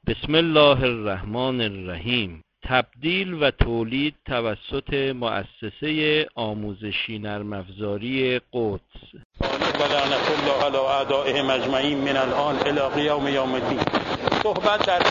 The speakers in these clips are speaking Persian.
بسم الله الرحمن الرحیم. تبدیل و تولید توسط مؤسسه آموزشی نرم افزاری قدس. و لعنت الله علی اعدائهم اجمعین من الان الی قیام یوم الدین. صحبت در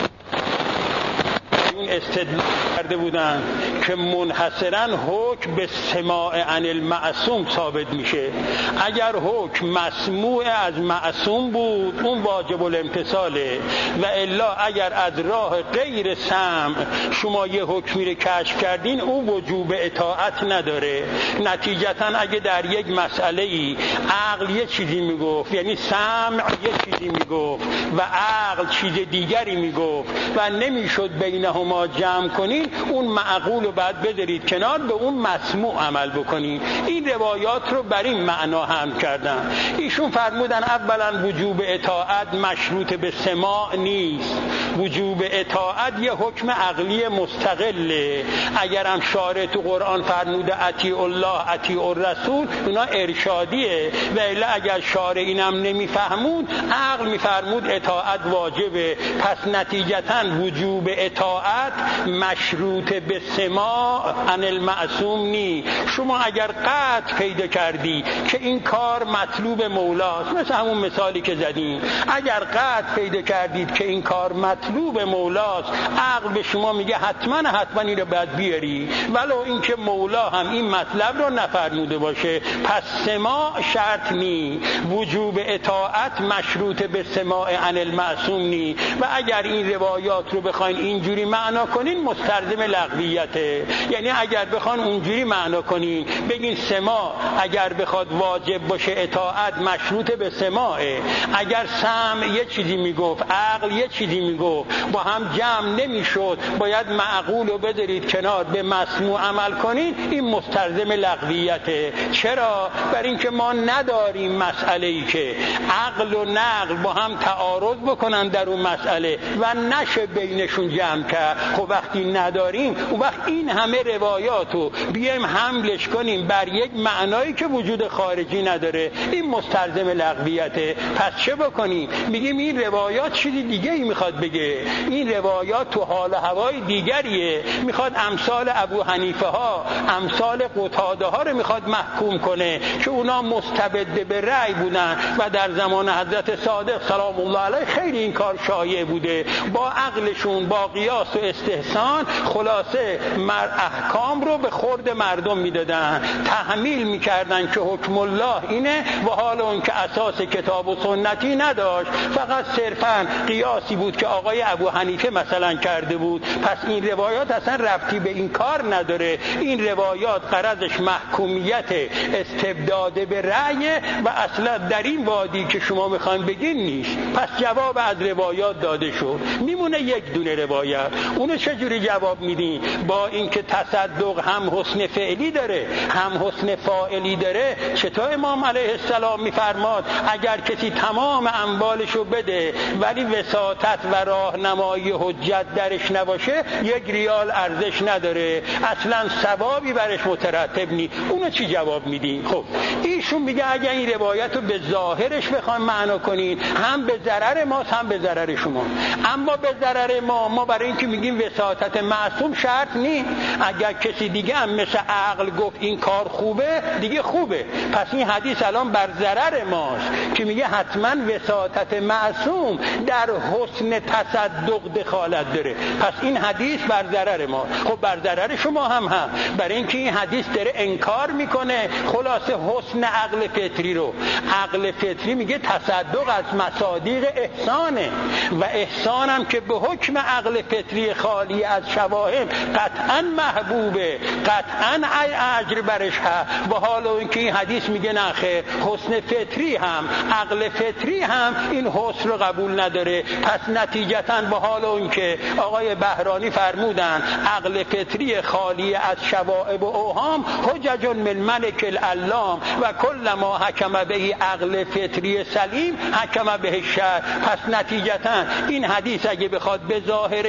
این استدلال کرده بودن که منحصرا حکم به سماع عن المعصوم ثابت میشه. اگر حکم مسموع از معصوم بود اون واجب الامتثاله، و الا اگر از راه غیر سمع شما یه حکمی رو کشف کردین اون وجوب اطاعت نداره. نتیجتا اگه در یک مسئله ای عقل یه چیزی میگفت، یعنی سمع یه چیزی میگفت و عقل چیز دیگری میگفت و نمیشد بینهما جمع کنین، اون معقول رو بعد بذارید کنار، به اون مسموع عمل بکنین. این روایات رو بر این معنا هم کردن. ایشون فرمودن اولا وجوب اطاعت مشروط به سماع نیست، وجوب اطاعت یه حکم عقلی مستقله. اگرم شارع تو قرآن فرموده اطیع الله اطیع الرسول، اونا ارشادیه، و الا اگر شارع اینم نمیفهمون عقل میفرمود اطاعت واجبه. پس نتیجتا وجوب اطاعت مشروط به سماع عن المعصوم نی. شما اگر قطع پیدا کردی که این کار مطلوب مولاست، مثل همون مثالی که زدیم، اگر قطع پیدا کردید که این کار مطلوب مولاست، عقل به شما میگه حتما این رو باید بیاری، ولو اینکه مولا هم این مطلب رو نفرموده باشه. پس سماع شرط نی، وجوب اطاعت مشروط به سماع عن المعصوم نی. و اگر این روایات رو بخواین اینجوری معنا کنین مستلزم لغویته. یعنی اگر بخوان اونجوری معنا کنین بگین سماع اگر بخواد واجب باشه اطاعت مشروط به سماعه، اگر سمع یه چیزی میگفت عقل یه چیزی میگفت با هم جمع نمیشد، باید معقول رو بذارید کنار به مسموع عمل کنین، این مستلزم لغویته. چرا؟ برای اینکه ما نداریم مسئله ای که عقل و نقل با هم تعارض بکنن در اون مسئله و نشه بینشون جمع کرد. خب وقتی نداریم اون وقت این همه روایاتو بیایم حملش کنیم بر یک معنایی که وجود خارجی نداره، این مستلزم لغویته. پس چه بکنیم؟ میگیم این روایات چیزی دیگه ای میخواد بگه، این روایات تو حال و هوای دیگریه، میخواد امثال ابو حنیفه ها، امثال قتاده ها رو میخواد محکوم کنه که اونا مستبد به رأی بودن و در زمان حضرت صادق سلام الله علیه خیلی این کار شایع بوده، با عقلشون با قیاس و استحسان خلاصه احکام رو به خورد مردم میدادن، تحمیل میکردن که حکم الله اینه و حال اون که اساس کتاب و سنتی نداشت، فقط صرفا قیاسی بود که آقای ابو حنیفه مثلا کرده بود. پس این روایات اصلا ربطی به این کار نداره، این روایات غرضش محکومیت استبداد به رأی و اصلا در این وادی که شما میخواین بگین نیست. پس جواب از روایات داده شد، میمونه یک دونه روایت. اونو چجوری جواب میدین؟ با اینکه تصدق هم حسن فعلی داره هم حسن فاعلی داره. چطور امام علیه السلام میفرماد اگر کسی تمام اموالشو بده ولی وساطت و راهنمایی حجت درش نباشه یک ریال ارزش نداره، اصلا ثوابی برش مترتب نی. اونو چی جواب میدین؟ خب ایشون میگه اگر این روایت رو به ظاهرش بخوایم معنا کنین هم به ضرر ماست هم به ضرر شما. اما به ضرر ما برای اینکه میگیم وساطت معصوم شرط نی، اگر کسی دیگه هم مثل عقل گفت این کار خوبه دیگه خوبه. پس این حدیث الان بر ضرر ماست که میگه حتما وساطت معصوم در حسن تصدق دخالت داره. پس این حدیث بر ضرر ما. خب بر ضرر شما هم برای اینکه این حدیث داره انکار میکنه خلاصه حسن عقل فطری رو. عقل فطری میگه تصدق از مصادیق احسانه و احسانم که به حکم عقل فطری خالی از شواهد قطعا محبوبه، قطعا اجر برش هست. و حالا اینکه این حدیث میگه نه خیر، حسن فطری هم عقل فطری هم این حسن رو قبول نداره. پس نتیجتا به حال اینکه آقای بهرانی فرمودن عقل فطری خالی از شوائب و اوهام حجج من ملک العلام و کل ما حکم به عقل فطری سلیم حکم به شرع. پس نتیجتا این حدیث اگه بخواد به ظاهرش باقی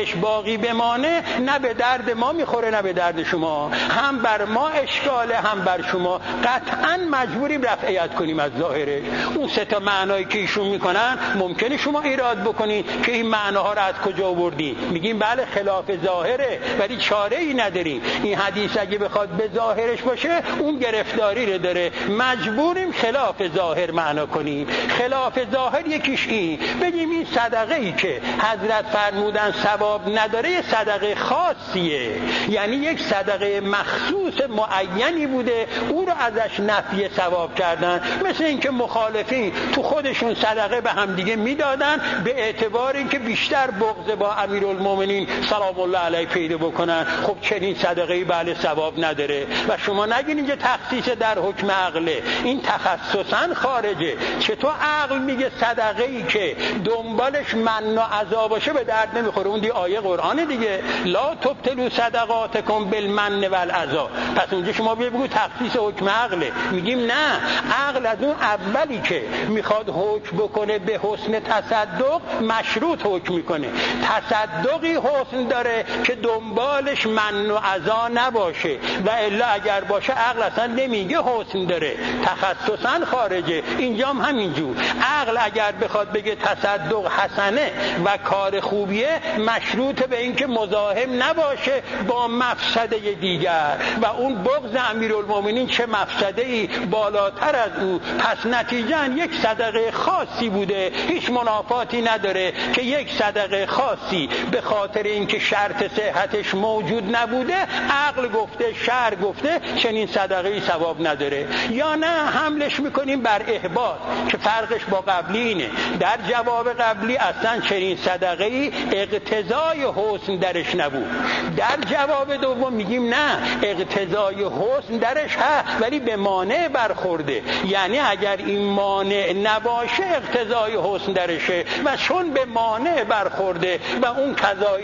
باقی بمانه نه به درد ما میخوره نه به درد شما، هم بر ما اشکاله هم بر شما. قطعا مجبوریم رفعیت کنیم از ظاهرش. اون سه تا معنایی که ایشون میکنن ممکنه شما ایراد بکنید که این معناها رو از کجا آوردی. میگیم بله خلاف ظاهره ولی چاره ای نداریم. این حدیث اگه بخواد به ظاهرش باشه اون گرفتاری رو داره، مجبوریم خلاف ظاهر معنا کنیم. خلاف ظاهر یکیش این بگیم این صدقه ای که حضرت فرمودن ثواب نداره یه صدقه خاصیه، یعنی یک صدقه مخصوص معینی بوده او رو ازش نفی ثواب کردن. مثل اینکه مخالفین تو خودشون صدقه به هم دیگه میدادن به اعتبار اینکه بیشتر بغض با امیرالمومنین سلام الله علیه پیدا بکنن. خب چنین صدقه‌ای بله ثواب نداره و شما نگین اینجا تخصیص در حکم عقله، این تخصصا خارجه. چطور عقل میگه صدقه‌ای که دنبالش من و عذاب باشه به درد نمیخوره؟ اون دی آیه قرآن دیگه، لا تبطلوا صدقاتکم بالمن والعذا. پس اونجا شما بگو تخصیص حکم عقله. میگیم نه، عقل از اون اولی که میخواد حکم بکنه به حسن تصدق مشروط حکم میکنه. تصدقی حسن داره که دنبالش من و عذا نباشه و الا اگر باشه عقل اصلا نمیگه حسن داره، تخصصا خارجه. اینجا هم همینجور، عقل اگر بخواد بگه تصدق حسنه و کار خوبیه مشروط به اینکه مزاحم نباشه با مفسده دیگر و اون بغض امیرالمومنین چه مفسده‌ای بالاتر از او. پس نتیجاً یک صدقه خاصی بوده، هیچ منافاتی نداره که یک صدقه خاصی به خاطر اینکه شرط صحتش موجود نبوده عقل گفته شرع گفته چنین صدقه‌ای ثواب نداره. یا نه حملش میکنیم بر احباط که فرقش با قبلی اینه. در جواب قبلی اصلا چنین صدقه‌ای اقتضای حسن درش نبود. در جواب دوم میگیم نه، اقتضای حسن درش هست ولی به مانع برخورده، یعنی اگر این مانع نباشه اقتضای حسن درشه و چون به مانع برخورده و اون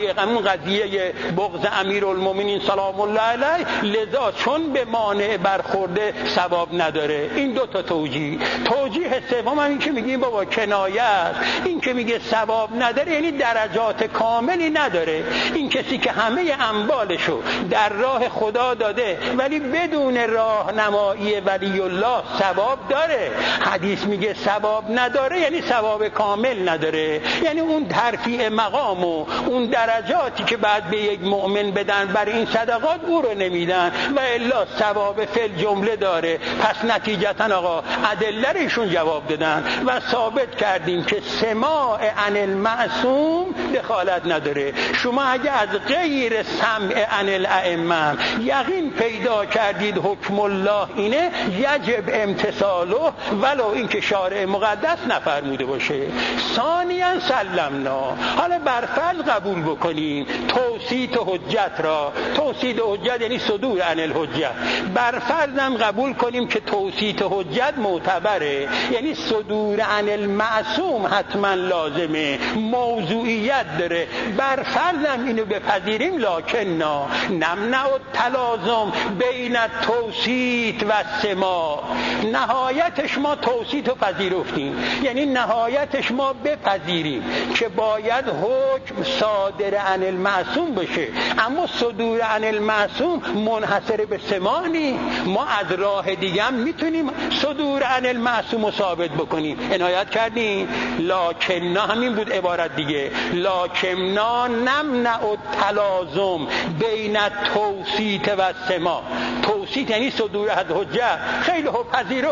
قضیه بغض امیرالمومنین سلام الله علیه لذا چون به مانع برخورده ثواب نداره. این دو تا توجیه سوم این که میگیم بابا کنایه است. این که میگه ثواب نداره یعنی درجات کاملی نداره. این کسی که همه اموالشو در راه خدا داده ولی بدون راهنمایی ولی الله ثواب داره. حدیث میگه ثواب نداره یعنی ثواب کامل نداره، یعنی اون ترفیع مقام و اون درجاتی که بعد به یک مؤمن بدن برای این صدقات او رو نمیدن و الا ثواب فل جمله داره. پس نتیجتا آقا ادله ایشون جواب دادن و ثابت کردیم که سماع عن المعصوم دخالت نداره. شما اگه از غیر سمع عن الائمه یقین پیدا کردید حکم الله اینه یجب امتثاله ولو اینکه شارع مقدس نفرموده باشه. ثانیاً سلمنا، حالا برفرض قبول بکنیم توسیط حجت را. توسیط حجت یعنی صدور عن الحجت. برفرضم قبول کنیم که توسیط حجت معتبره، یعنی صدور عن المعصوم حتما لازمه، موضوعیت داره. برفرضم اینو بپذیریم لکننا نمنع التلازم بین توسیط و سماع. نهایتش ما توسیط رو پذیرفتیم، یعنی نهایتش ما بپذیریم که باید حکم صادر عن المعصوم بشه، اما صدور عن المعصوم منحصر به سماع نی. ما از راه دیگه هم میتونیم صدور عن المعصوم رو ثابت بکنیم. عنایت کردیم لکننا همین بود عبارت دیگه، لکننا نمنع التلازم بین توسیط و سماع. توسیط یعنی صدور از حجت. خیلی خوب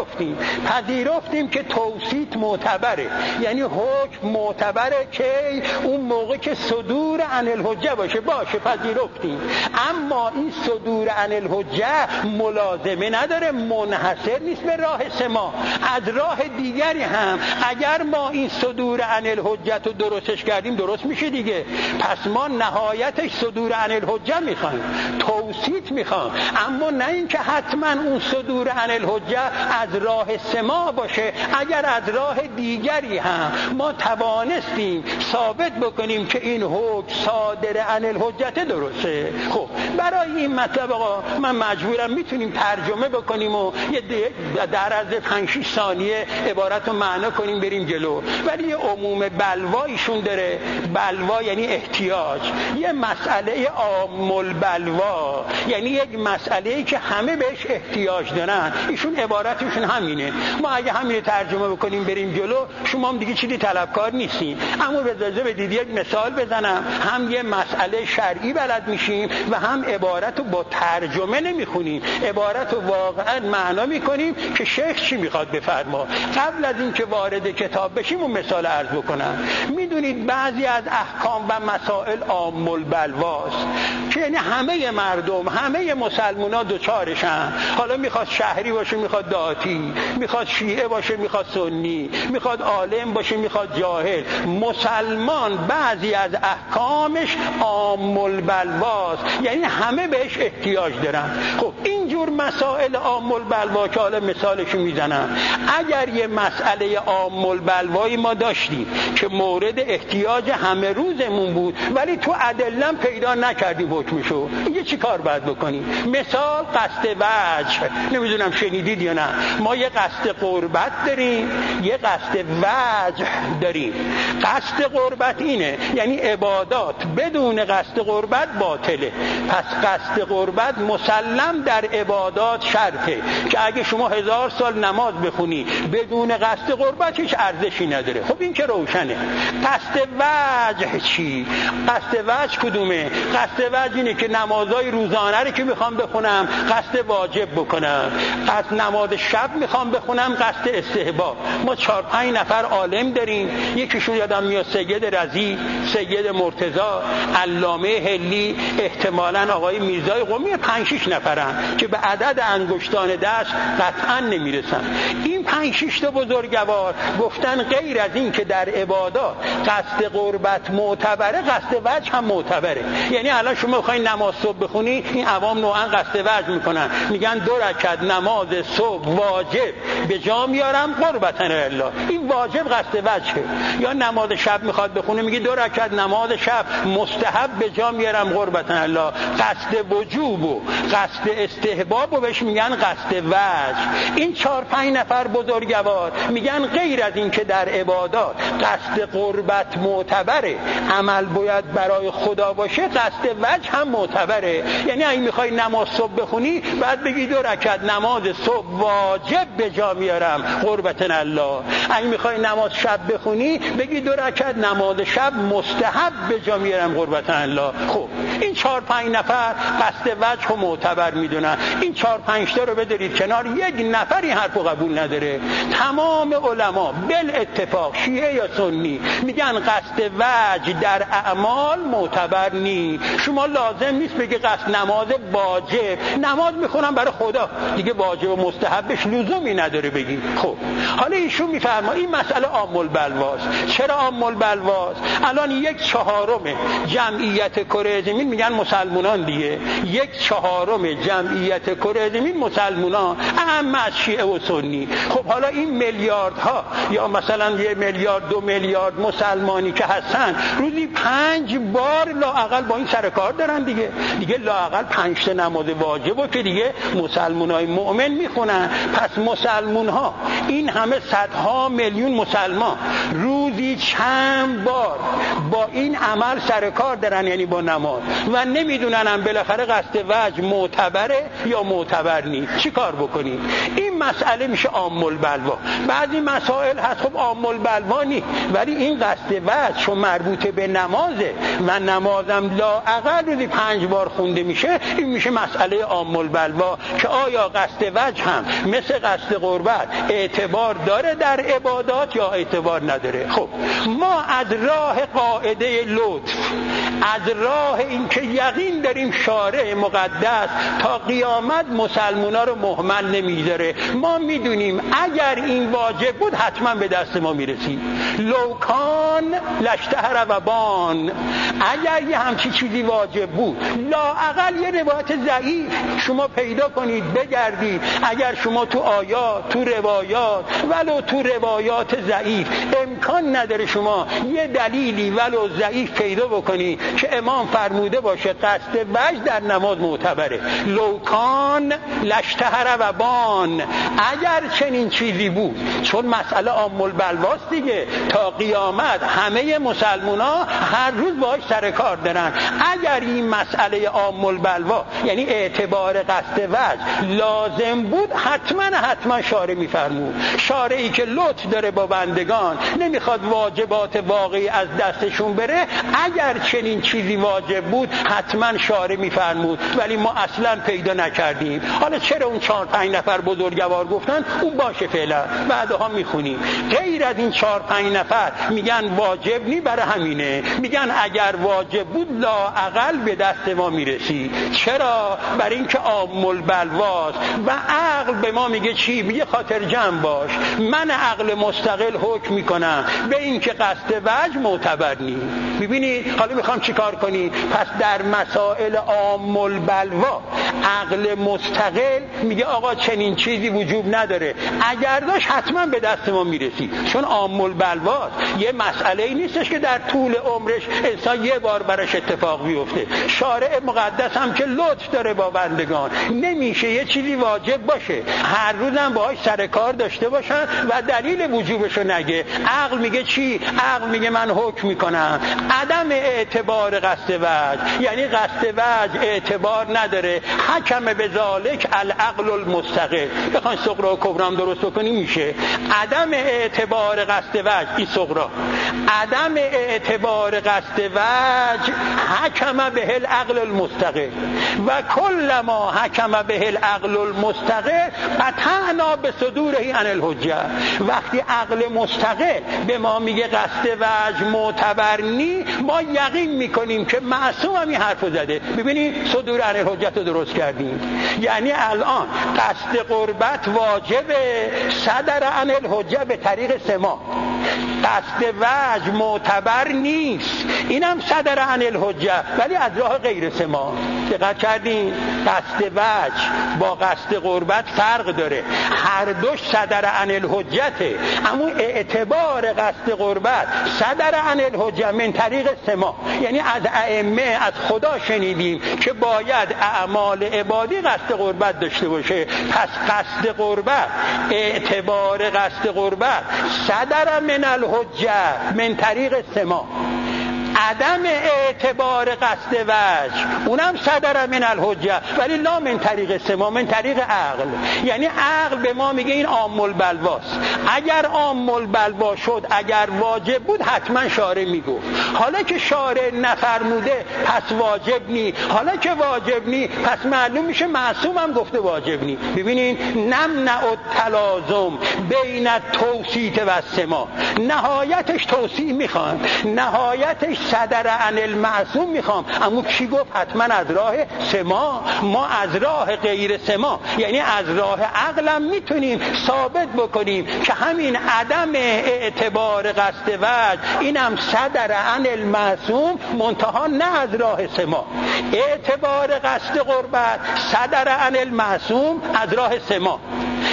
پذیرفتیم که توسیط معتبره، یعنی حکم معتبره که اون موقع که صدور عن الحجه باشه پذیرفتیم. اما این صدور عن الحجه ملازمه نداره، منحصر نیست به راه سماع. از راه دیگری هم اگر ما این صدور عن الحجت رو درستش کردیم درست میشه دیگه. پس ما نهایتش صدور عن الحجه میخوایم، توسیط میخوایم، اما نه اینکه حتما اون صدور عن الحجه از راه سماع باشه. اگر از راه دیگری هم ما توانستیم ثابت بکنیم که این حکم صادر عن الحجت درسته، خب برای این مطلب آقا من مجبورم میتونیم ترجمه بکنیم و در از 5-6 ثانیه عبارت رو معنا کنیم بریم جلو. ولی یه عموم بلوایشون داره. بلوا یعنی احتیاج. احتیاج، یه مسئله عام البلوا، یعنی یک مسئله‌ای که همه بهش احتیاج دارن. ایشون عبارتشون همینه. ما اگه همین ترجمه بکنیم بریم جلو، شما هم دیگه چیزی طلبکار نیستین. اما اجازه بدید یک مثال بزنم، هم یه مسئله شرعی بلد میشیم و هم عبارت رو با ترجمه نمیخونیم، عبارت رو واقعا معنا میکنیم که شیخ چی میخواد بفرما. قبل از این که وارد کتاب بشیم اون مثال عرض بکنم. میدونید بعضی از احکام و مسائل عام البلواست که یعنی همه مردم، همه مسلمان‌ها دوچارشن. حالا میخواد شهری باشه، میخواد دهاتی، میخواد شیعه باشه، میخواد سنی، میخواد عالم باشه، میخواد جاهل، مسلمان بعضی از احکامش عام البلواست، یعنی همه بهش احتیاج دارن. خب اینجور مسائل عام البلوا که حالا مثالشو میزنم، اگر یه مسئله عام البلوایی ما داشتیم که مورد احتیاج همه روزمون بود ولی تو ادله پیدا نکردیم حکمشو، یه چی کار باید بکنیم؟ مثال قصد وجه، نمیدونم شنیدید یا نه، ما یه قصد قربت داریم، یه قصد وجه داریم. قصد قربت اینه یعنی عبادات بدون قصد قربت باطله. پس قصد قربت مسلم در عبادات شرطه که اگه شما 1000 سال نماز بخونی بدون قصد قربت هیچ ارزشی نداره. خب این که روشنه. قصد وجه چی؟ قصد وجه کدومه؟ قصد وجه اینه که نمازهای روزانه رو که میخوام بخونم قصد واجب بکنم، قصد نماز شب میخوام بخونم قصد استحباب. ما 4-5 نفر عالم داریم، یکیشون یادم میاد سید رضی، سید مرتضی، علامه هلی، احتمالاً آقای میرزای قمی، 5-6 نفرن که به عدد انگشتان دست قطعا نمیرسن. این 5-6 تا بزرگوار گفتن غیر از این که در عبادات قصد قربت معتبره، قصد وجه هم معتبره. یعنی الان شما بخواید نماز صبح بخونی، این عوام نوعا قصد وجه میکنن، میگن 2 رکعت نماز صبح واجب به جا میارم قربتاً الله، این واجب قصد وجهه. یا نماز شب میخواد بخونه، میگه 2 رکعت نماز شب مستحب به جا میارم قربتاً الله، قصد وجوب و قصد استحباب و بهش میگن قصد وجه. این 4-5 نفر بزرگوار میگن غیر از این که در عبادات قصد قربت معتبره، عمل باید برای خدا باشه، قصد وجه هم معتبره. یعنی اگه میخوای نماز صبح بخونی بعد بگی 2 رکعت نماز صبح واجب به جا میارم قربتاً الله، اگه میخوای نماز شب بخونی بگی 2 رکعت نماز شب مستحب به جا میارم قربتاً الله. خب این 4-5 نفر قصد وجه رو معتبر میدونن. این 4-5 تا رو بذارید کنار، یک نفری حرفو قبول نداره. تمام علما بل اتفاق، شیعه یا سنی، میگن قصد وجه در اعمال معتبر نی. شما لازم نیست بگی قصد نماز واجب، نماز میخونم برای خدا، دیگه واجب و مستحبش لزومی نداره بگی. خب حالا ایشون میفرما این مسئله عام البلواست. چرا عام البلواست؟ الان 1/4 جمعیت کره زمین میگن مسلمانان دیگه، 1/4 جمعیت کره زمین مسلمانان، اما از شیعه و سنی. خب حالا این میلیاردها یا مثلا 1 میلیارد 2 میلیارد مسلمانی که هستن روزی 5 بار لااقل با این سر کار دارن دیگه لااقل 5 تا نماز واجبو که دیگه مسلمانای مؤمن میخونن. پس مسلمانها این همه صدها میلیون مسلمان روزی چند بار با این عمل سر کار دارن، یعنی با نماز، و نمیدونن بالاخره قصد وجه معتبره یا معتبر نیست. چی کار بکنیم؟ این مسئله میشه عام البلوا. بعضی مسائل هست خب عام البلوا نیست، ولی این قصد وجه چون مربوط به نمازه و نمازم لااقل روزی 5 بار خونده میشه، این میشه مسئله عام البلوا که آیا قصد وجه هم مثل قصد قربت اعتبار داره در عبادات یا اعتبار نداره. خب ما از راه قاعده لطف، از راه این که یقین داریم شارع مقدس تا قیامت مسلمونا رو مهمل نمیذاره، ما میدونیم اگر این واجب بود حتما به دست ما میرسید. لوکان لشتهر و بان، اگر یه همچی چیزی واجب بود لااقل یه روایت ضعیف شما پیدا کنید بگردید، اگر شما تو آیات، تو روایات، ولو تو روایات ضعیف امکان نداره شما یه دلیلی ولو ضعیف پیدا بکنی که امام فرموده باشه قصد وجه در نماز معتبره. لوکان لشتهر و بان، اگر چنین چیزی بود، چون مسئله عام البلواست دیگه، تا قیامت همه مسلمونا هر روز باهاش سر کار دارن. اگر این مسئله عام البلوا یعنی اعتبار قصد وجه لازم بود، حتما شارع میفرمود. شارعی که لطف داره با بندگان، نمیخواد واجبات واقعی از دستشون بره، اگر چنین چیزی واجب بود حتما شارع میفرمود، ولی ما اصلا پیدا نکردیم. حالا چرا اون 4-5 نفر بزرگوار گفتن اون باشه فعلا، بعدها میخونیم. غیر از این 4-5 نفر میگن واجب نی، برای همینه میگن اگر واجب بود لااقل به دست ما میرسی. چرا؟ برای اینکه عام البلواست و عقل به ما میگه چی؟ میگه خاطر جمع باش. من عقل مستقل حکم میکنم به اینکه قصد وجه معتبر نی. میبینید حالا میخوام چیکار کنی؟ پس در مسائل عام البلوا عقل مستقل میگه آقا چنین چیزی وجوب نداره، اگر داشت حتما به دست ما میرسی، چون عام البلواست. یه مسئله ای نیستش که در طول عمرش انسان یه بار براش اتفاق بیفته. شارع مقدس هم که لطف داره با بندگان، نمیشه یه چیزی واجب باشه هر روزم باهاش سر کار داشته باشن و دلیل وجوبشو نگه. عقل میگه چی؟ عقل میگه من حکم میکنم عدم اعتبار قصد وجه، یعنی قصد وجه اعتبار نداره. حکم به ذالک العقل المستقل. بخواین صغرا و کبرا درست بکنی میشه عدم اعتبار قصد وجه، این صغرا، عدم اعتبار قصد وجه حکم به العقل المستقل و کل ما حکم به العقل المستقل قطعنا به صدوره عن الحجه. وقتی عقل مستقل به ما میگه قصد وجه معتبر نی، ما یقین میکنیم که معصوم هم این حرفو زده. ببینید صدور عن الحجه رو درست کردیم، یعنی الان قصد قربت واجبه صدر عن الحجه به طریق سما، قصد وجه معتبر نیست، اینم صدر عن الحجه ولی از راه غیر سما. دقت کردین؟ قصد وجه با قصد قربت فرق داره، هر دوش صدر عن الحجته، اما اعتبار قصد قربت صدر عن الحجه من طریق سما، یعنی از ائمه از خدا شنیدیم که باید اعمال عبادی قصد قربت داشته باشه. پس قصد قربت، اعتبار قصد قربت صدر من الحجه من طریق سما. عدم اعتبار قصد وجه اونم صدر من الحجه ولی لا من طریق سما، من طریق عقل. یعنی عقل به ما میگه این عام البلواست. اگر عام البلوا شد، اگر واجب بود حتما شارع میگفت. حالا که شارع نفرموده پس واجب نی، حالا که واجب نی پس معلوم میشه معصوم هم گفته واجب نی. ببینین نمنع التلازم بین التوسیط و السما، نهایتش توسیع میخوان، نهایتش صدر عن المعصوم میخوام، اما کی گفت حتما از راه سما؟ ما از راه غیر سما یعنی از راه عقلم میتونیم ثابت بکنیم که همین عدم اعتبار قصد وجه اینم صدر عن المعصوم، منتها نه از راه سما. اعتبار قصد قربت صدر عن المعصوم از راه سما،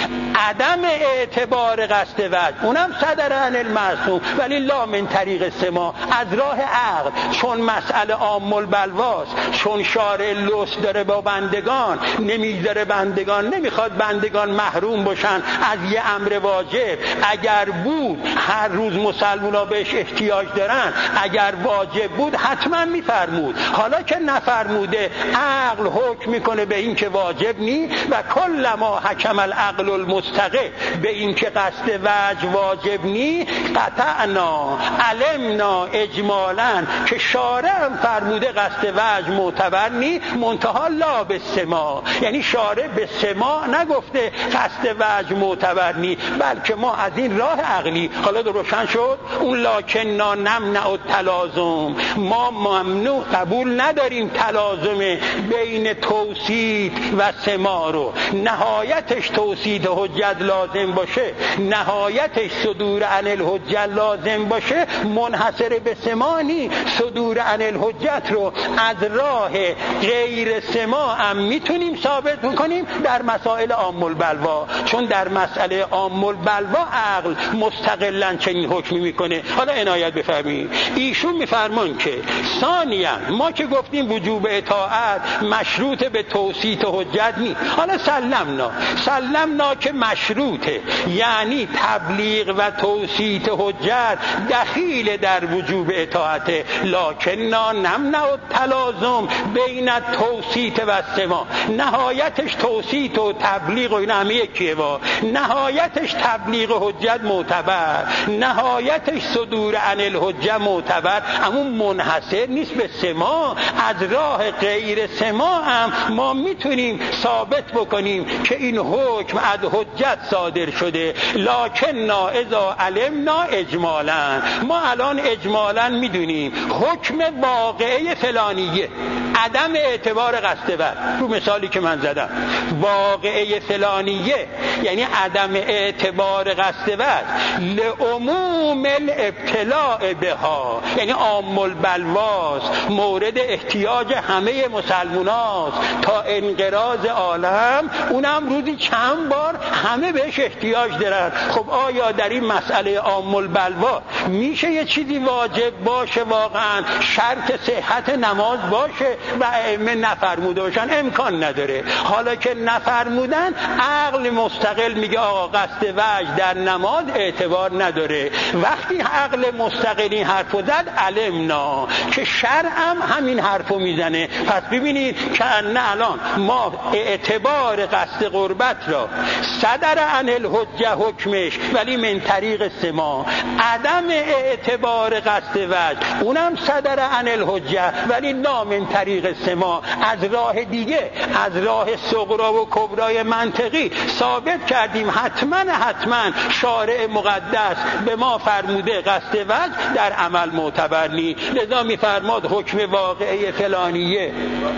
عدم اعتبار قصد وجه اونم صدر عن المعصوم ولی لا من طریق سما، از راه عقل. چون مسئله عام البلواست، چون شارع لطف داره با بندگان، نمیذاره بندگان، نمیخواد بندگان محروم باشن از یه امر واجب. اگر بود هر روز مسلمونا بهش احتیاج دارن، اگر واجب بود حتما میفرمود. حالا که نفرموده عقل حکم میکنه به این که واجب نی و کل ما حکم العقل المستقل به این که قصد وجه واجب نی، قطعنا علمنا اجمالا که شارع هم فرموده قصد وجه معتبر نی، منتها لا به سما، یعنی شارع به سما نگفته قصد وجه معتبر نی، بلکه ما از این راه عقلی. حالا روشن شد اون لکننا نمنع التلازم، ما ممنوع قبول نداریم تلازم بین توسیط و سما رو، نهایتش توسیط حجت الحجت لازم باشه، نهایتش صدور عن الحجت لازم باشه، منحصر به سمانی صدور عن الحجت رو از راه غیر سما هم میتونیم ثابت بکنیم در مسائل عام البلوا، چون در مسئله عام البلوا عقل مستقلاً چنین حکمی میکنه. حالا عنایت بفرمایید، ایشون میفرمان که ثانیاً ما که گفتیم وجوب اطاعت مشروط به توسیط حجت نیست. حالا سلمنا که مشروطه، یعنی تبلیغ و توسیط حجت دخیل در وجوب اطاعت، لکننا نمنع التلازم بین توسیط و سما. نهایتش توسیط و تبلیغ و این همه یکیه، نهایتش تبلیغ حجت معتبر، نهایتش صدور عن الحجت معتبر، اما منحصر نیست به سما. از راه غیر سما هم ما میتونیم ثابت بکنیم که این حکم از حجت صادر شده. لکننا اذا علمنا اجمالا، ما الان اجمالا میدونیم حکم واقعه فلانیه عدم اعتبار قصد وجه، رو مثالی که من زدم واقعه فلانیه یعنی عدم اعتبار قصد وجه، لعموم الابتلاء بها، یعنی عام البلواست، مورد احتیاج همه مسلماناست تا انقراض عالم، اونم روزی چند بار همه بهش احتیاج دارن. خب آیا در این مسئله عام البلوا میشه یه چیزی واجب باشه واقعا شرط صحت نماز باشه و ائمه نفرموده باشن؟ امکان نداره. حالا که نفرمودن عقل مستقل میگه آقا قصد وجه در نماز اعتبار نداره. وقتی عقل مستقل این حرفو زد علمنا که شرعم همین حرفو میزنه. پس ببینید که الان ما اعتبار قصد قربت را صدر عن الحجه حکمش ولی من طریق سما، عدم اعتبار قصد وجه اونم صدر عن الحجه ولی لا من طریق سما، از راه دیگه، از راه صغرا و کبرای منطقی ثابت کردیم حتما شارع مقدس به ما فرموده قصد وجه در عمل معتبر نیست. لذا میفرماد حکم واقعه فلانیه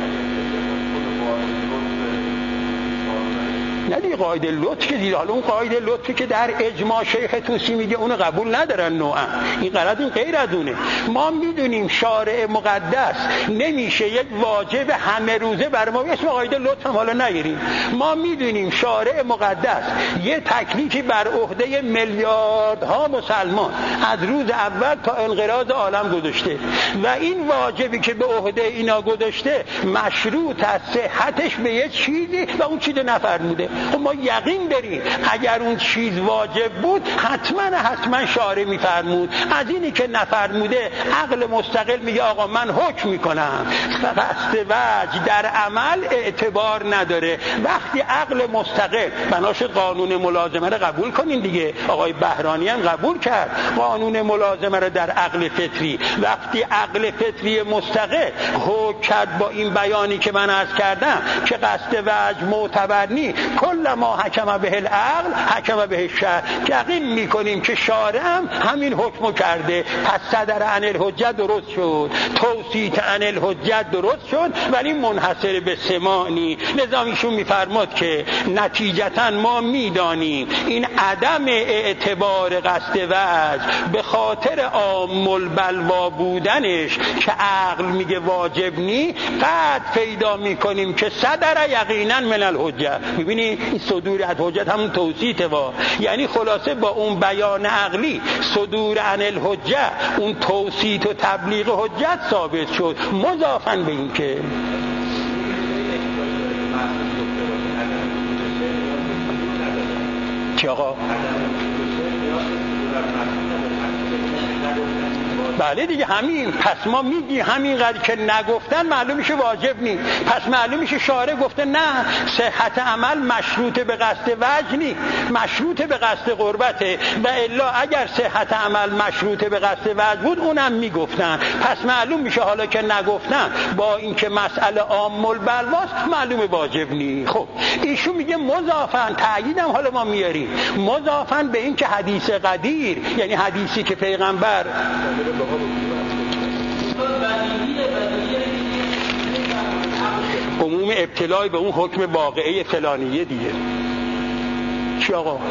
نه دیگه قاعده لطف که دیگه، حالا اون قاعده لطفی که در اجماع شیخ طوسی میگه اونو قبول ندارن نوعا، این غلط، این غیر از اونه. ما میدونیم شارع مقدس نمیشه یک واجب همه روزه بر ما، اسم قاعده لطف هم حالا نگیریم، ما میدونیم شارع مقدس یه تکلیفی بر عهده میلیاردها مسلمان از روز اول تا انقراض عالم گذاشته و این واجبی که به عهده اینا گذاشته مشروط از صحتش به یه چیزی و اون چیز نفرموده. خب ما یقین داریم اگر اون چیز واجب بود حتما شارع میفرمود. از اینی که نفرموده عقل مستقل میگه آقا من حکم میکنم قصد وجه در عمل اعتبار نداره. وقتی عقل مستقل بناش قانون ملازمه رو قبول کنین دیگه، آقای بهرانی هم قبول کرد قانون ملازمه رو در عقل فطری. وقتی عقل فطری مستقل حکم کرد با این بیانی که من عرض کردم که قصد وجه معتبر نیست، کل ما حکم به العقل حکم به الشرع، یقین میکنیم که شارع هم همین حکمو کرده. پس صدر عن الحجت درست شد، توسیط عن الحجت درست شد ولی منحصر به سمانی. لذا ایشون میفرماد که نتیجتا ما میدانیم این عدم اعتبار قصد وجه به خاطر عام البلوا بودنش که عقل میگه واجب نی، قد پیدا میکنیم که صدر یقینا من الحجه. ببینید این صدور از حجت همون توسیطه، یعنی خلاصه با اون بیان عقلی صدور عن الحجه اون توسیط و تبلیغ حجت ثابت شد، مضافاً به این که چه آقا بله دیگه همین. پس ما میگی همین قدر که نگفتن معلوم میشه واجب نیست، پس معلوم میشه شارع گفته نه صحت عمل مشروط به قصد وجه نیست، مشروط به قصد قربته، و الا اگر صحت عمل مشروط به قصد وجه بود اونم میگفتن. پس معلوم میشه حالا که نگفتن با اینکه مسئله عام البلواست معلوم واجب نیست. خب ایشون میگه مضافاً، تأییدم حالا ما میاریم، مضافاً به این که حدیث قدیر یعنی حدیثی که پیغمبر عموم ابتلای به اون حکم واقعه فلانیه دیگه. چی آقا؟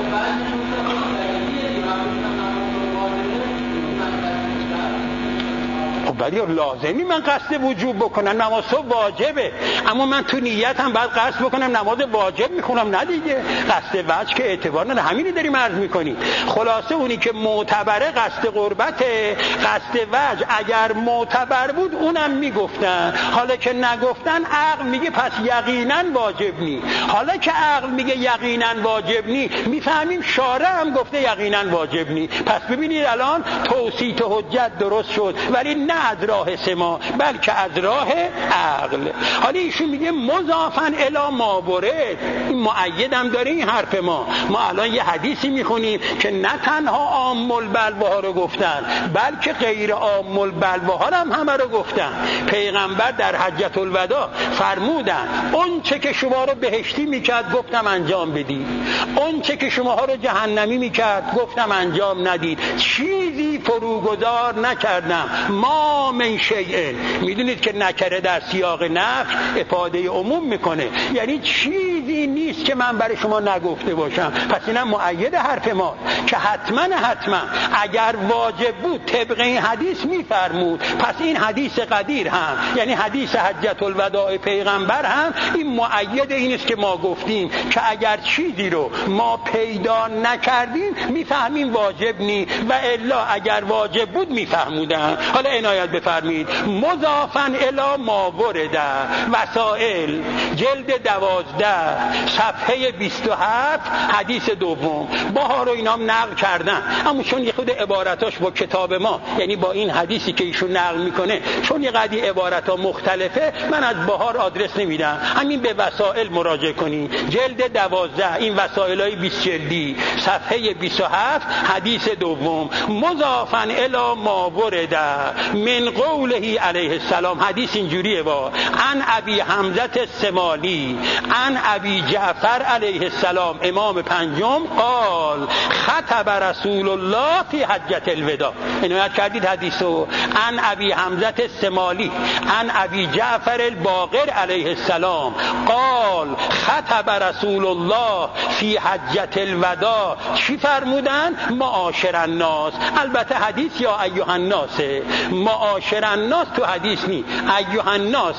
ولی لازمی من قصد وجوب بکنم، نماز صبح واجبه، اما من تو نیتم باید قصد بکنم نماز واجب میخونم، نه دیگه. قصد وجه که اعتبار نداره، همینی داریم عرض میکنیم. خلاصه اونی که معتبره قصد قربته. قصد وجه اگر معتبر بود اونم میگفتن، حالا که نگفتن عقل میگه پس یقینا واجب نی. حالا که عقل میگه یقینا واجب نی، میفهمیم شارع هم گفته یقینا واجب نی. پس ببینید الان توصیت حجت درست شد، ولی نه از راه سما بلکه از راه عقل. حالا ایشون میگه مضافن الی ما ورد، این مؤیدم داره این حرف ما الان یه حدیثی میخونیم که نه تنها عام البلوها رو گفتن بلکه غیر عام البلوها هم همه رو گفتن. پیغمبر در حجة الوداع فرمودن اون چه که شما رو بهشتی میکرد گفتم انجام بدید، اون چه که شما ها رو جهنمی میکرد گفتم انجام ندید، چیزی فروگذار نکردم. ما من شیء، میدونید که نکره در سیاق نفی افاده عموم میکنه، یعنی چیزی نیست که من برای شما نگفته باشم. پس اینم مؤید حرف ما که حتما اگر واجب بود طبق این حدیث میفرمود. پس این حدیث قدیر هم یعنی حدیث حجة الوداع پیغمبر هم این مؤید این است که ما گفتیم که اگر چیزی رو ما پیدا نکردیم میفهمیم واجب نی و الا اگر واجب بود میفهمودن. حالا عنایت بفرمید مضافن الی ما ورد وسائل جلد 12 صفحه 27 حدیث دوم. باها رو اینام نقل کردن، اما چون یه خود عبارتاش با کتاب ما یعنی با این حدیثی که ایشون نقل میکنه چون یه قدی عبارتها مختلفه، من از بهار آدرس نمیدم، همین به وسائل مراجعه کنی جلد 12 این وسائلای 20 جلدی صفحه 27 حدیث دوم. مضافن الی ما ورد من قوله علیه السلام، حدیث اینجوریه با عن ابی حمزه السمالی عن ابی جعفر علیه السلام امام پنجم قال خطب رسول الله فی حجة الوداع. عنایت کردید حدیثو؟ عن ابی حمزه السمالی عن ابی جعفر الباقر علیه السلام قال خطب رسول الله فی حجة الوداع. چی فرمودن؟ معاشر الناس. البته حدیث یا ایها الناس، معاشر الناس تو حدیث نی، ایها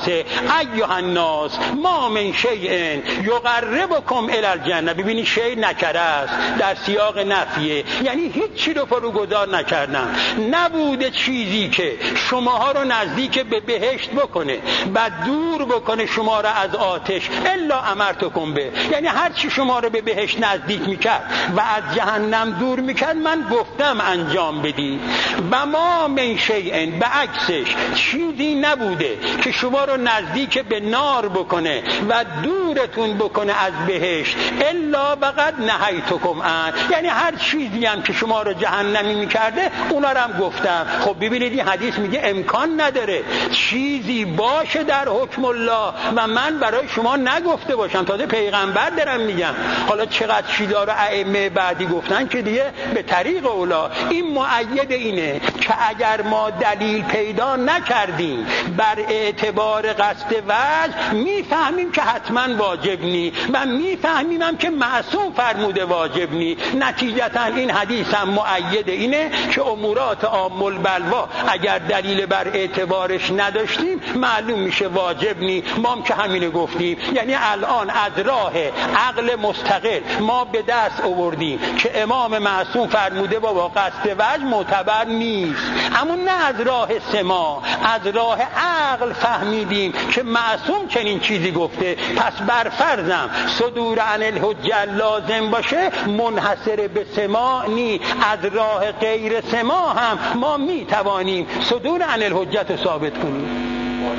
الناس ما من شیء یقربکم الی الجنه. ببینی شیء نکره است در سیاق نفیه، یعنی هیچ چی رو فروگذار نکردن. نبوده چیزی که شماها رو نزدیک به بهشت بکنه و دور بکنه شما رو از آتش الا امرتکم به، یعنی هر چی شما رو به بهشت نزدیک میکرد و از جهنم دور میکرد من گفتم انجام بدی. و ما من شیء، به عکسش چیزی نبوده که شما رو نزدیک به نار بکنه و دورتون بکنه از بهشت الا وقد نهیتکم عن، یعنی هر چیزی هم که شما رو جهنمی میکرده اونا رو هم گفتم. خب ببینید این حدیث میگه امکان نداره چیزی باشه در حکم الله و من برای شما نگفته باشم، تازه پیغمبر دارم میگم. حالا چقدر چیزا رو ائمه بعدی گفتن که دیگه به طریق اولا. این مؤید اینه که اگر ما دلیل پیدا نکردیم بر اعتبار قصد وجه میفهمیم که حتما واجب نی و میفهمیم هم که معصوم فرموده واجب نی. نتیجتا این حدیث هم مؤید اینه که امورات عام البلوا اگر دلیل بر اعتبارش نداشتیم معلوم میشه واجب نی. ما هم که همینه گفتیم، یعنی الان از راه عقل مستقل ما به دست آوردیم که امام معصوم فرموده با قصد وجه معتبر نیست، اما نه از راه سما، از راه عقل فهمیدیم که معصوم چنین چیزی گفته. پس بر فرضم صدور عن الحجه لازم باشه منحصر به سما نی، از راه غیر سما هم ما میتوانیم صدور عن الحجه ثابت کنیم.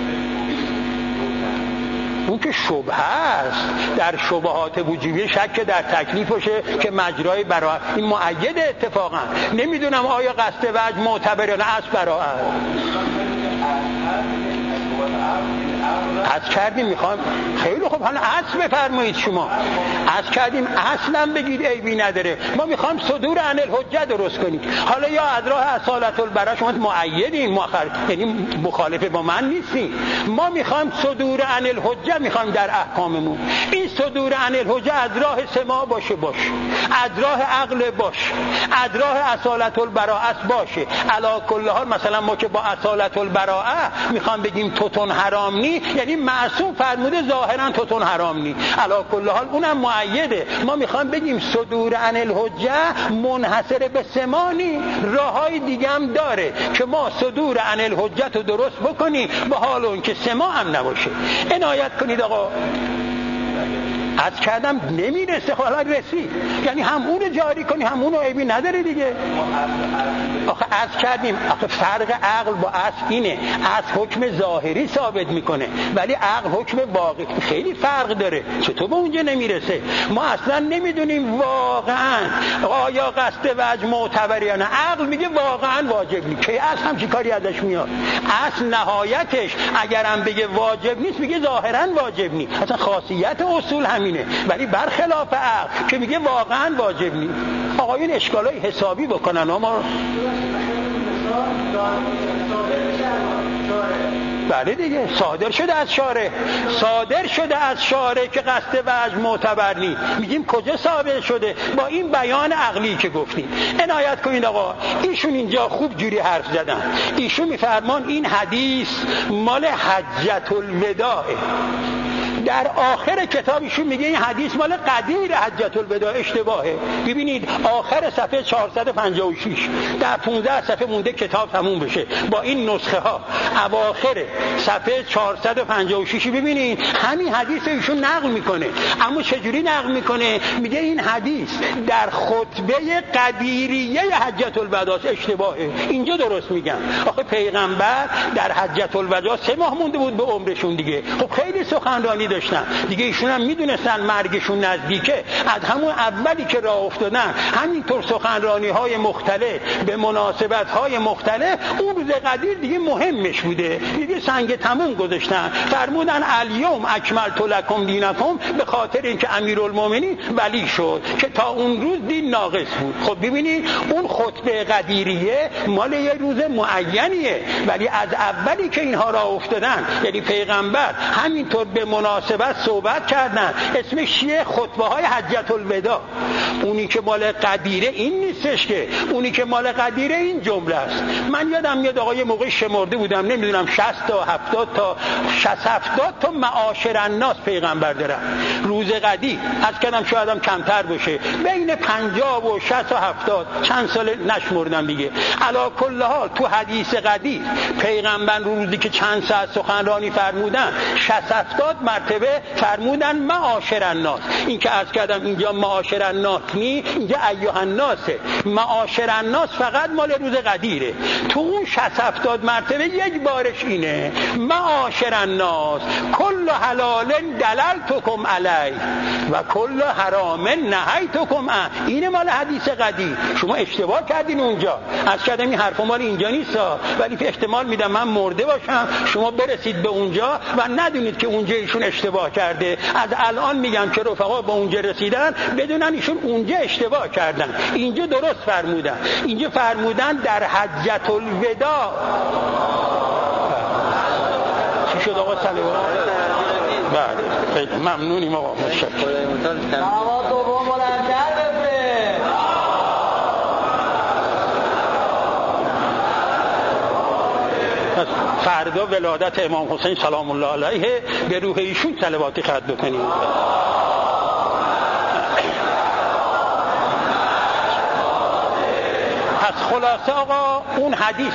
اون که شبهه است، در شبهات وجوبی شک در تکلیف باشه که مجرای براءت، این مؤید اتفاقا. نمیدونم آیا قصد وجه معتبر یا نه از براءت. عرض کردیم میخوام خیلی خوب حالا اصل بفرمایید شما. عرض کردیم اصلا بگید عیبی نداره، ما میخوام صدور عن الحجه درست کنیم. حالا یا از راه اصالت البراء شما مؤیدین یعنی مخالف با من نیستین. ما میخوام صدور عن الحجه میخوام در احکاممون. این صدور عن الحجه از راه سماع باشه، از راه عقل باشه، از راه اصالت البراء باشه. علی کل حال مثلا ما که با اصالت البراء میخوام بگیم توتون حرام نی، یعنی معصوم فرموده ظاهرا توتون حرام نی، علی کل حال اونم مؤیده. ما میخوام بگیم صدور عن الحجه منحصر به سماع نی، راههای دیگه هم داره که ما صدور عن الحجه رو درست بکنیم به حال اون که سماع هم نباشه. عنایت کنید آقا. از کردم نمیرسه، حالا رسید، یعنی هم اونو جاری کنی هم اونو، عیبی نداره دیگه. آخه از کردیم آخه فرق عقل با اصل اینه، از حکم ظاهری ثابت میکنه ولی عقل حکم واقعی خیلی فرق داره. چطور به اونجا نمیرسه؟ ما اصلا نمیدونیم واقعا آیا قصد وجه معتبره یا نه. عقل میگه واقعا واجب نیست، که اصل هم چی کاری ازش میاد؟ اصل نهایتش اگرم بگه واجب نیست میگه ظاهرا واجب نیست، اصلا خاصیت اصول همینه. ولی برخلاف عقل که میگه واقعا واجب نیست. آقایون اشکالای حسابی بکنن اما بله دیگه صادر شده از شارع که قصد وجه معتبر نیست. میگیم کجا ثابت شده؟ با این بیان عقلی که گفتیم. عنایت کنید آقا، ایشون اینجا خوب جوری حرف زدن. ایشون میفرمان این حدیث مال حجة الوداع. در آخر کتابشون میگه این حدیث مال قدیر حجة الوداع. اشتباهه. ببینید آخر صفحه 456 در 15 صفحه مونده کتاب تموم بشه با این نسخه ها. اواخر صفحه 456 ببینید همین حدیث ایشون نقل میکنه. اما چجوری نقل میکنه؟ میگه این حدیث در خطبه قدیریه حجة الوداع. اشتباهه. اینجا درست میگن. آخه پیغمبر در حجة الوداع 3 ماه مونده بود به عمرشون دیگه. خب خیلی سخنرانی داشتن دیگه، ایشون هم میدونستن مرگشون نزدیکه. از همون اولی که راه افتادن همینطور سخنرانی های مختلف به مناسبت های مختلف. اون روز قدیر دیگه مهمش بوده دیگه، سنگ تموم گذاشتن. فرمودن الیوم اکملت لکم دینکم، به خاطر اینکه امیرالمومنین ولی شد که تا اون روز دین ناقص بود. خب ببینید اون خطبه قدیریه مال یه روز معینیه، ولی از اولی که اینها راه افتادن یعنی پیغمبر همینطور به مناسبت صحبت کردن. اسمش چیه؟ خطبه های حجة الوداع. اونی که مال قدیره این نیستش که، اونی که مال قدیره این جمله است. من یادم میاد آقا یه موقع شمرده بودم نمیدونم 60 تا 70 تا 70 تا معاشر الناس پیغمبر دارن روز قدیر. از کردم شاید هم کمتر باشه، بین 50 و 60 و 70 چند سال نشمردم دیگه. علی کل حال تو حدیث قدیر پیغمبر روزی که چند ساعت سخنرانی فرمودن 60-70 مرتبه فرمودن معاشر الناس. این که عرض کردم اینجا معاشر الناس نی، اینجا ایها الناسه. معاشر الناس فقط مال روز قدیره. تو اون 60-70 مرتبه یک بارش اینه معاشر الناس کل حلال دللتکم علی و کل حرام نهیتکم عنه. این مال حدیث قدیر. شما اشتباه کردین اونجا. عرض کردم این حرف مال اینجا نیست، ولی احتمال میدم من مرده باشم شما برسید به اونجا و ندونید که اونجا ایشون اشتباه کرده. از الان میگم که رفقا با اونجا رسیدن بدونن ایشون اونجا اشتباه کردن، اینجا درست فرمودن. اینجا فرمودن در حجة الوداع. چی شد آقا سلام؟ بله خیلی ممنونیم آقا. فردا ولادت امام حسین سلام الله علیه، به روح ایشون صلواتی خط بکنیم. پس خلاصه آقا اون حدیث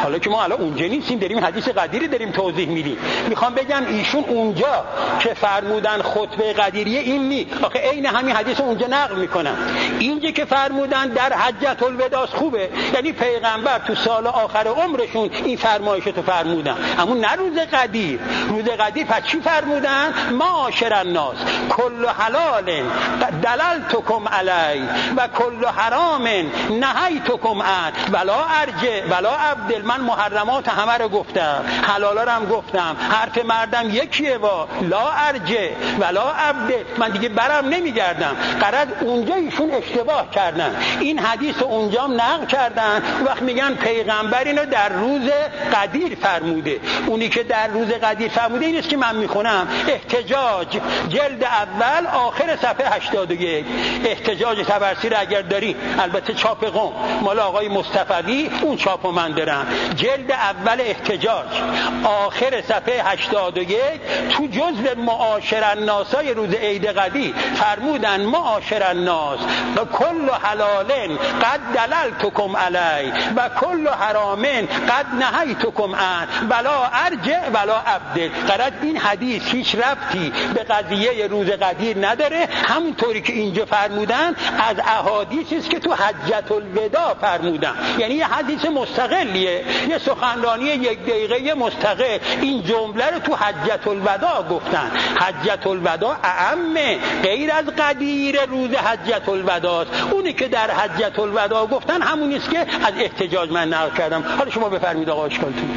حالا که ما الان اونجا نیستیم، داریم حدیث قدیری داریم توضیح میدیم. میخوام بگم ایشون اونجا که فرمودن خطبه قدیریه این نی، آخه عین همین حدیث اونجا نقل میکنن. اینجا که فرمودن در حجة الوداع خوبه، یعنی پیغمبر تو سال آخر عمرشون این فرمایشتو فرمودن. اما نه روز قدیر. روز قدیر پس چی فرمودن؟ معاشر الناس کل حلال دللتکم علی و کل حرام نهیتکم عن ولا ارجع ولا ابدل. من محرمات همه رو گفتم، حلالا رو هم گفتم، حرف مردم یکیه با لا ارجع ولا ابدل، من دیگه برم نمیگردم. قرار اونجا ایشون اشتباه کردن، این حدیث اونجا هم نقل کردن. وقت میگن پیغمبر اینو در روز قدیر فرموده. اونی که در روز قدیر فرموده این است که من میخونم، احتجاج جلد اول آخر صفحه 81. احتجاج طبرسی رو اگر داری، البته چاپ قم مال آقای مصطفی، اون چاپو من دارم، جلد اول احتجاج آخر صفحه 81 تو جزء معاشر الناسای روز عید قدیر فرمودن معاشر الناس و کل حلال قد دللتکم علی و کل حرام قد نهیتکم عن ولا ارجع ولا ابدل. قرار این حدیث هیچ ربطی به قضیه روز قدیر نداره، همونطوری که اینجا فرمودن از احادیثی است که تو حجة الوداع فرمودن. یعنی یه حدیث مستقلیه، یه سخنرانی 1 دقیقه مستقل این جمله رو تو حجة الوداع گفتن. حجة الوداع اعم غیر از قدیر روز حجة الوداع. اونی که در حجة الوداع گفتن همونی است که از احتجاج من نقل کردم. حالا شما بفرمایید آقا اشکالتون.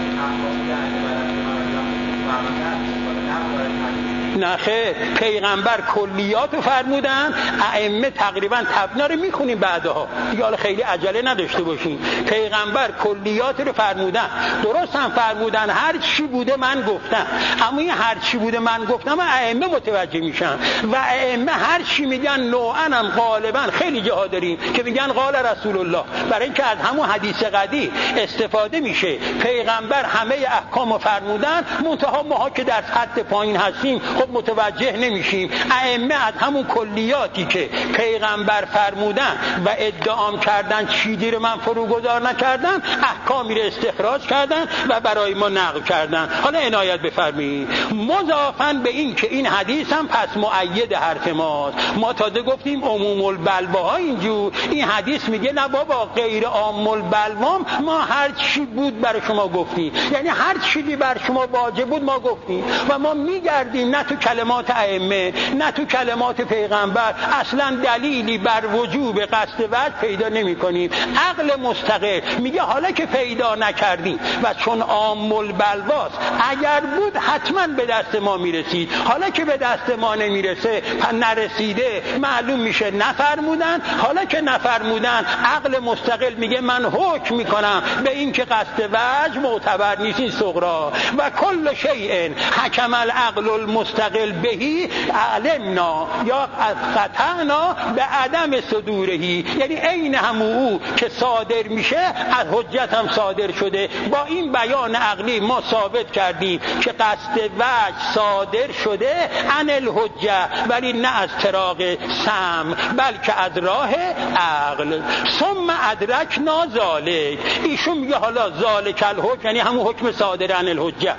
نه خیر، پیغمبر کلیاتو فرمودن، ائمه تقریبا تبنا رو میخونیم بعدها دیگه، حالا خیلی عجله نداشته باشین. پیغمبر کلیات رو فرمودن، درست هم فرمودن هر چی بوده من گفتم، اما این هر چی بوده من گفتم ائمه متوجه میشن و ائمه هر چی میگن نوعا هم غالبا خیلی جاها داریم که میگن قال رسول الله، برای اینکه از همون حدیث قدیر استفاده میشه. پیغمبر همه احکامو فرمودن، منتها ماها که در سطح پایین هستیم خب متوجه نمیشیم. ائمه از همون کلیاتی که پیغمبر فرمودن و ادعام کردن چیزی رو من فروگذار نکردم، احکامی رو استخراج کردن و برای ما نقل کردن. حالا عنایت بفرمایید. مضافاً به این که این حدیث هم پس مؤید حرف ماست. ما تازه گفتیم عموم البلواها اینجور، این حدیث میگه نه بابا غیر عام البلوام ما هر چی بود برای شما گفتیم، یعنی هر چیزی بر شما واجب بود ما گفتیم و ما میگردیم نه تو کلمات ائمه نه تو کلمات پیغمبر اصلا دلیلی بر وجوب قصد وجه پیدا نمی کنیم. عقل مستقل میگه حالا که پیدا نکردیم و چون عام البلواست اگر بود حتما به دست ما میرسید، حالا که به دست ما نمیرسه نرسیده معلوم میشه نفرمودن. حالا که نفرمودن عقل مستقل میگه من حکم میکنم به این که قصد وجه معتبر نیست، این صغرا و کل شیء حکم العقل المستقل بهی علمنا یا قطعنا به عدم صدورهی، یعنی عین همو که صادر میشه از حجت هم صادر شده. با این بیان عقلی ما ثابت کردیم که قصد وجه صادر شده عن الحجه، ولی نه از طراق سم بلکه از راه عقل. ثم ادرکنا ذالک، ایشون میگه حالا ذالک الحکم یعنی همون حکم صادر عن الحجه.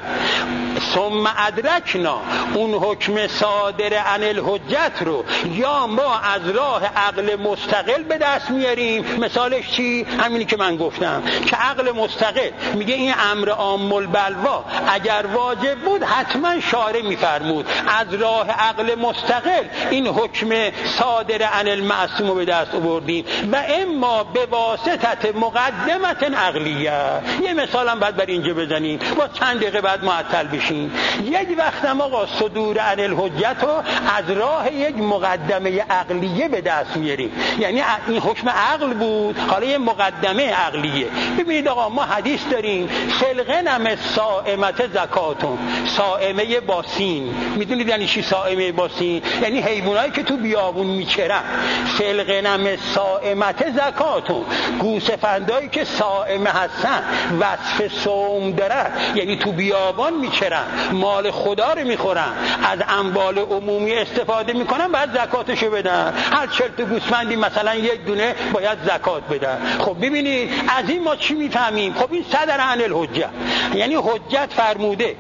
ثم ادرکنا، اون حکم صادر عن الحجت رو یا ما از راه عقل مستقل به دست میاریم. مثالش چی؟ همینی که من گفتم که عقل مستقل میگه این امر عام البلوا اگر واجب بود حتما شارع میفرمود، از راه عقل مستقل این حکم صادر عن المعصوم رو به دست آوردیم و اما به واسطه مقدمت عقلیه. یه مثال هم بعد بر اینجا بزنیم با چند دقیقه بعد معطل بشیم. یک وقت هم آقا صدور عن الحجت رو از راه یک مقدمه عقلیه به دست میاریم، یعنی این حکم عقل بود حالا یه مقدمه عقلیه. ببینید آقا ما حدیث داریم فلغنم صائمت زکاتون، صائمه با سین، میدونید یعنی چی صائمه با سین؟ یعنی حیوانایی که تو بیابون میچرن. فلغنم صائمت زکاتون، گوسفندایی که صائمه هستن وصف صوم دارن یعنی تو بیابان میچرن، میخورن، مال خدا رو میخورن، از اموال عمومی استفاده میکنن، باید زکاتشو بدن. هر 40 تا گوسفندی مثلا یک دونه باید زکات بدن. خب ببینید از این ما چی میفهمیم؟ خب این صدر عن الحجه، یعنی حجت فرموده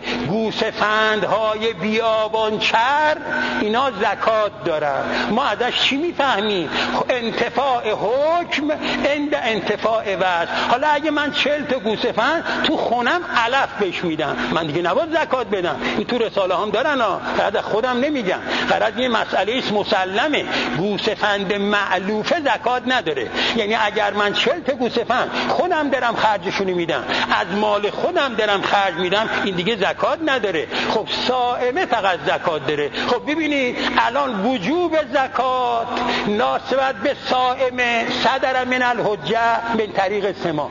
گوسفندهای بیابانچر اینا زکات دارن. ما ازش چی میفهمیم؟ انتفاع حکم عند انتفاع وصف. حالا اگه من 40 تا گوسفند تو خونم علف بهش میدم، من دیگه نباید زکات بدم. این تو رساله هم دارن ها، فقط خودم نمیگم، فقط یه مسئله است مسلمه. گوسفند معلوفه زکات نداره. یعنی اگر من 40 تا گوسفند خودم دارم خرجشونو میدم، از مال خودم دارم خرج میدم، این دیگه زکات نداره. خب صائمه فقط زکات داره. خب ببینید الان وجوب زکات ناسبت به صائمه صدر من الحجه من طریق سما.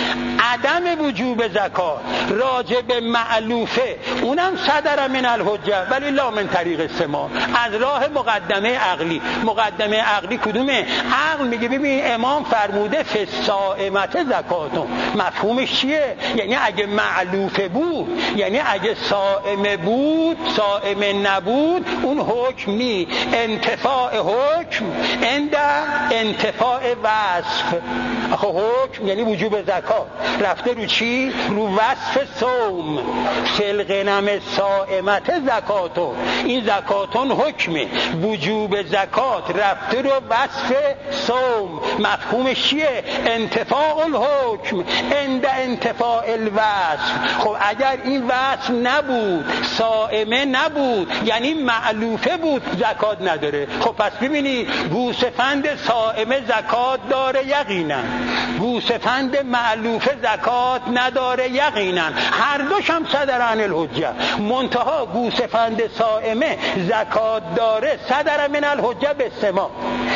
عدم وجوب زکات راجع به معلوفه اونم صدر من الحجه ولی لا من طریق سما، از راه مقدمه عقلی. مقدمه عقلی کدومه؟ عقل میگه ببین امام فرموده فصائمت زکاتون. مفهومش چیه؟ یعنی اگه معلوفه بود، یعنی اگه صائمه بود، صائمه نبود، اون حکم نی. انتفاع حکم عند انتفاع وصف. آخه حکم یعنی وجوب زکات رفته رو چی؟ رو وصف صوم. فلغنم صائمت زکاتون، این زکاتون حکمه. وجوب زکات رفته رو وصف صوم. مفهومش چیه؟ انتفاع الحکم عند انتفاع الوصف. خب اگر این وصف نبود، صائمه نبود، یعنی معلوفه بود، زکات نداره. خب پس ببینید گوسفند صائمه زکات داره یقینا، گوسفند معلوفه زکات نداره یقینا. هر دوش هم صدر عن الحجه. منتها گوسفند صائمه زکات داره صدر من الحجه به سما.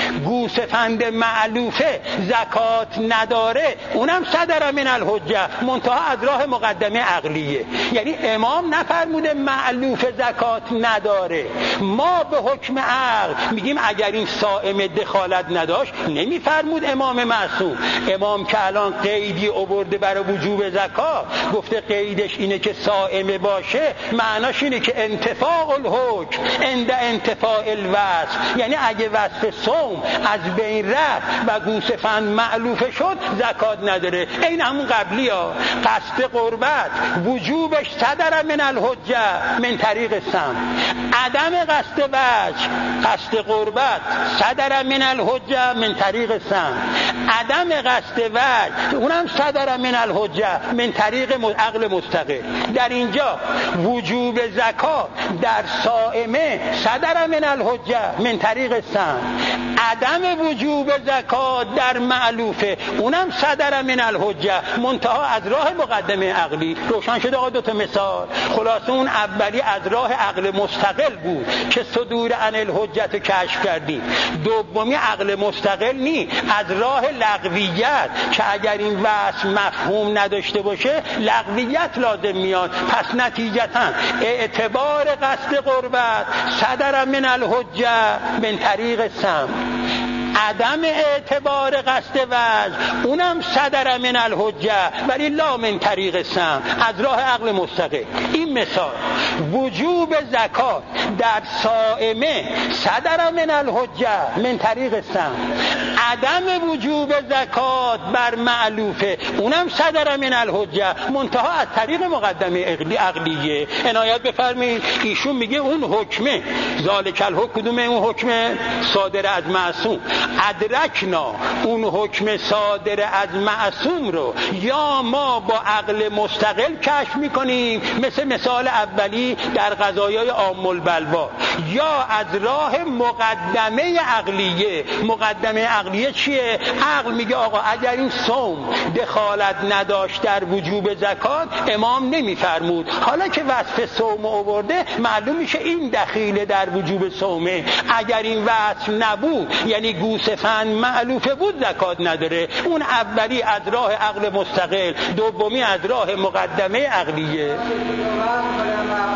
گوسفند معلوفه زکات نداره اونم صدر من الحجه، منتها از راه مقدمه عقلیه. یعنی امام نفرموده معلوفه زکات نداره، ما به حکم عقل میگیم اگر این صائمه دخالت نداشت نمیفرمود امام معصوم. امام که الان قیدی آورده برای وجوب زکات، گفته قیدش اینه که صائمه باشه، معناش اینه که انتفاع الحکم عند انتفاع الوصف، یعنی اگه وصف صوم از بین رفت و گوسفند معلوفه شد زکات نداره. این همون قبلی ها. قصد قربت وجوبش صدر من الحجه من طریق سم. عدم قصد وجه، قصد قربت صدر من الحجه من طریق سم. عدم قصد وجه اونم صدر من الحجه من طریق عقل مستقل. در اینجا وجوب زکات در صائمه صدر من الحجه من طریق سم. عدم وجوب زکات در معلوفه اونم صدر من الحجه، منتها از راه مقدمه عقلی. روشن شد آقا؟ 2 تا مثال. خلاصه اون اولی از راه عقل مستقل بود که صدور عن الحجت کشف کردیم. دومی عقل مستقل نی، از راه لغویت که اگر این وصف مفهوم نداشته باشه لغویت لازم میاد. پس نتیجتا اعتبار قصد قربت صدر من الحجه من طریق سم. عدم اعتبار قصد وجه اونم صدر من الحجه ولی لا من طریق سم، از راه عقل مستقل. این مثال وجوب زکات در صائمه صدر من الحجه من طریق سم. عدم وجوب زکات بر معلوفه اونم صدر من الحجه، منتها از طریق مقدمه عقلیه. عنایت بفرمایید ایشون میگه اون حکمه ذالک الحکم. کدومه اون حکمه؟ صادر از معصوم. ادرکنا اون حکم صادر از معصوم رو یا ما با عقل مستقل کشف میکنیم، مثل مثال اولی در قضایای عام البلوا، یا از راه مقدمه عقلیه. مقدمه عقلیه چیه؟ عقل میگه آقا اگر این صوم دخالت نداشت در وجوب زکات امام نمیفرمود، حالا که وصف صوم آورده معلوم میشه این دخیل در وجوب صومه. اگر این وصف نبود یعنی گوسفند معلوفه بود زکات نداره. اون اولی از راه عقل مستقل، دومی از راه مقدمه عقلیه.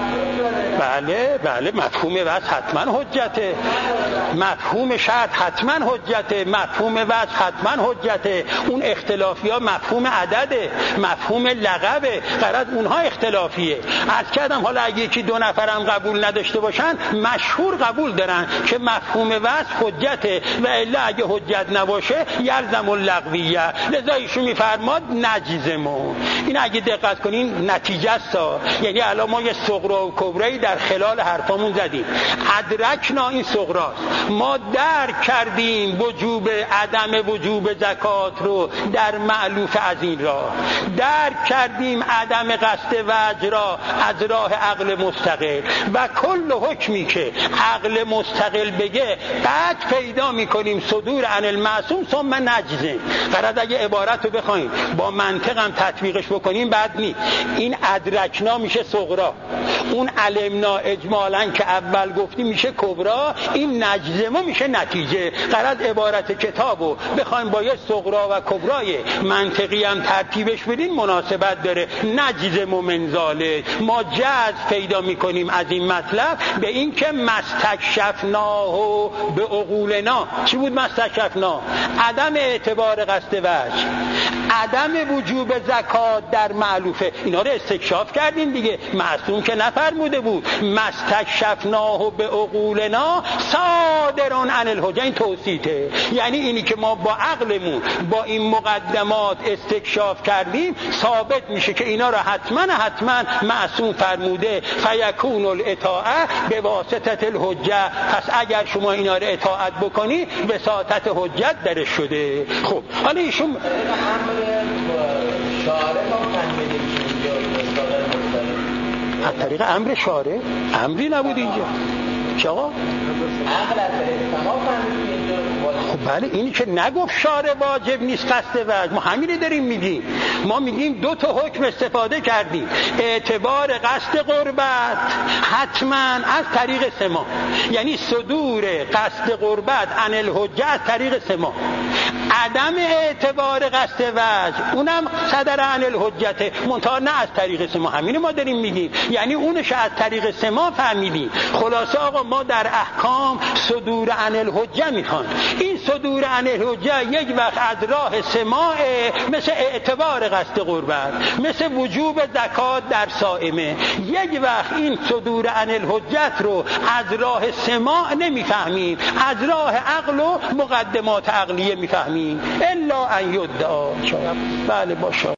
بله مفهوم وصل حتما حجته، مفهوم شرط حتما حجته، مفهوم وصل حتما حجته. اون اختلافی ها مفهوم عدده، مفهوم لقبه، غرض اونها اختلافیه. عرض کردم حالا اگه یکی دو نفرم قبول نداشته باشن مشهور قبول دارن که مفهوم وصل حجته و الا اگه حجت نباشه یلزم اللغویه. لذا ایشون میفرماد نجزمون. این اگه دقت کنین نتیجه است. یعنی الان ما یه صغرا و کبرایی در خلال حرفامون زدیم. ادرکنا این صغراست، ما درک کردیم وجوب عدم وجوب زکات رو در مألوف از این راه، درک کردیم عدم قصد وجه را از راه عقل مستقل و کل حکمی که عقل مستقل بگه بعد پیدا میکنیم صدور عن المعصوم ثم نجزم. غرض اگه عبارت رو بخوایم با منطق هم تطبیقش بکنیم بعد نی. این ادرکنا میشه صغرا، اون علمنا اجمالا که اول گفتیم میشه کبرا، این نجزمو میشه نتیجه. غرض عبارت کتابو بخوایم با یه صغرا و کبرای منطقی هم ترتیبش بدیم مناسبت داره. نجزمو منزاله، ما جذب پیدا میکنیم از این مطلب به این که مستکشفناه به عقولنا. چی بود مستکشفنا؟ عدم اعتبار قصد وجه، عدم وجوب زکات در مألوفه. اینا رو استکشاف کردیم دیگه، معصوم که نفرموده بود مستکشفناه به عقولنا صادرون عن الحجه. این توصیته، یعنی اینی که ما با عقلمون با این مقدمات استکشاف کردیم ثابت میشه که اینا رو حتما معصوم فرموده. فیکون الاطاعه به واسطه الحجه. پس اگر شما اینا رو اطاعت بکنی وساطت حجت درش شده. خب حالا ایشون از طریق امر شارع، امری نبود اینجا که آقا خب بله، اینی که نگفت شارع واجب نیست قصد وجه، ما همینه داریم میگیم. ما میگیم دو تا حکم استفاده کردیم، اعتبار قصد قربت حتما از طریق سما، یعنی صدور قصد قربت عن الحجه از طریق سما، عدم اعتبار قصد وجه اونم صدر عن الحجته منتها نه از طریق سما. همینه ما داریم میگیم، یعنی اونش از طریق سما فهمیدیم. خلاصه آقا ما در احکام صدور عن الحجه میخوان. این صدور عن الحجه یک وقت از راه سماع، مثل اعتبار قصد قربت، مثل وجوب زکات در صائمه. یک وقت این صدور عن الحجت رو از راه سماع نمیفهمیم، از راه عقل و مقدمات عقلیه میفهمیم. الا ان یدعا. بله باشه.